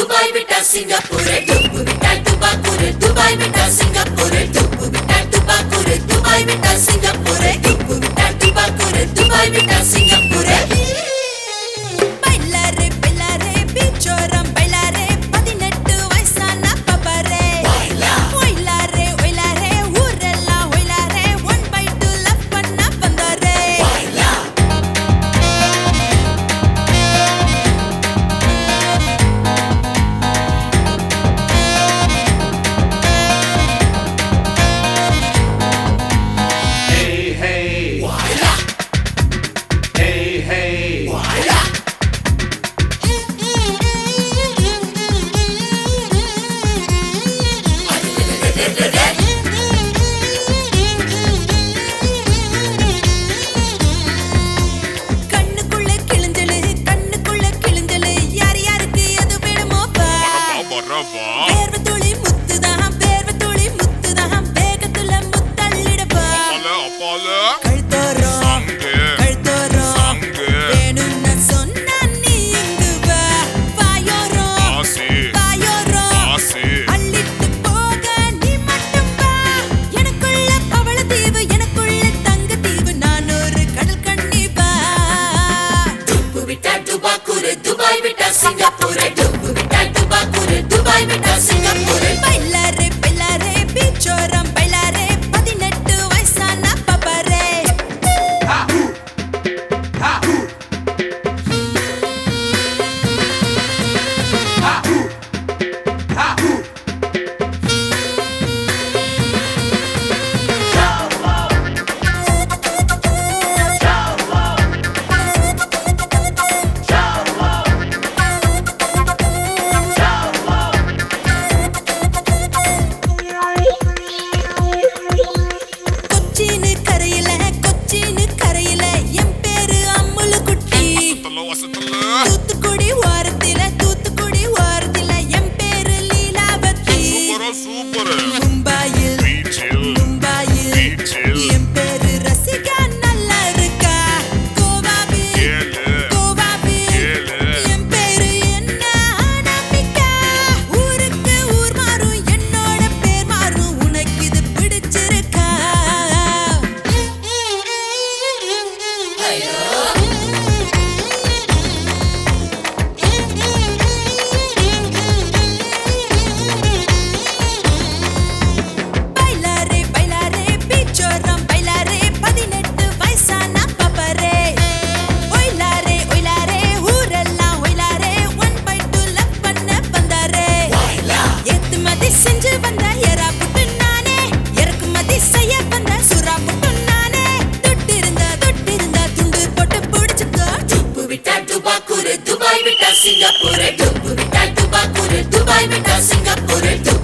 Dubai விட்டா Singapore டுப்பு விட்டா துபாக்கூர் Dubai விட்டா சிங்கப்பூர் டுப்பு விட்டா துபாக்கூர் Dubai விட்டா சிங்கப்பூர் டுப்பு விட்டா துபாக்கூர் Dubai விட்டா சிங்கப்பூர் பைலாரே பைலாரே பீச்சோரம் பைலாரே 18 வயசான பபரே ஒயிலாரே ஒயிலாரே ஊரெல்லாம் ஒயிலாரே 1/2 லவ் பண்ண வந்தாரே கண்ணுக்குள்ள கிழிஞ்சலு யார் யாருக்கு எது வேணுமோ பா பேர்வ துளி முத்துதான் வேகத்துல முத்தள்ளிடப்பா கழுத்தோரம் வேணும்னு சொன்னா நீ இங்கு வா வாயோரம் அள்ளிட்டு போக நீ மட்டும் வா எனக்குள்ள பவளத்தீவு எனக்குள்ள தங்கத்தீவு நான் ஒரு கடல் கண்ணி வா டுப்பு விட்டா துபாக்கூர் Dubai விட்டா சிங்கப்பூர் டுப்பு விட்டா துபாக்கூர் Dubai விட்டா சிங்கப்பூர் பைலாரே பைலாரே பீச்சோரம் பைலாரே 18 வயசான பபரே கொச்சின்னு கரையில என் பேரு அம்முலு குட்டி தூத்துக்குடி ஓரத்தில என் பேரு லீலாவதி மும்பாயில் என் பேரு ரசிகா நல்லா இருக்கா கோவாவில் என் பேரு என்ன நம்பிக்கா ஊருக்கு ஊர் மாறும் என்னோட பேர் மாறும் உனக்கு இது பிடிச்சிருக்கா பைலாரே பைலாரே பீச்சோரம் பைலாரே 18 வயசான பபரே ஒயிலாரே ஊரெல்லாம் ஒயிலாரே 1/2 லவ் பண்ண வந்தாரே ஏத்துமதி செஞ்சு வந்த எறா புட்டு நானே இறக்குமதி செய்ய வந்த சுறா புட்டு நானே தொட்டிருந்தா துண்டு போட்டு பிடிச்சுக்கோ டுப்பு விட்டா துபாக்கூர் Dubai விட்டா சிங்கப்பூர் டுப்பு விட்டா துபாக்கூர் Dubai விட்டா சிங்கப்பூர்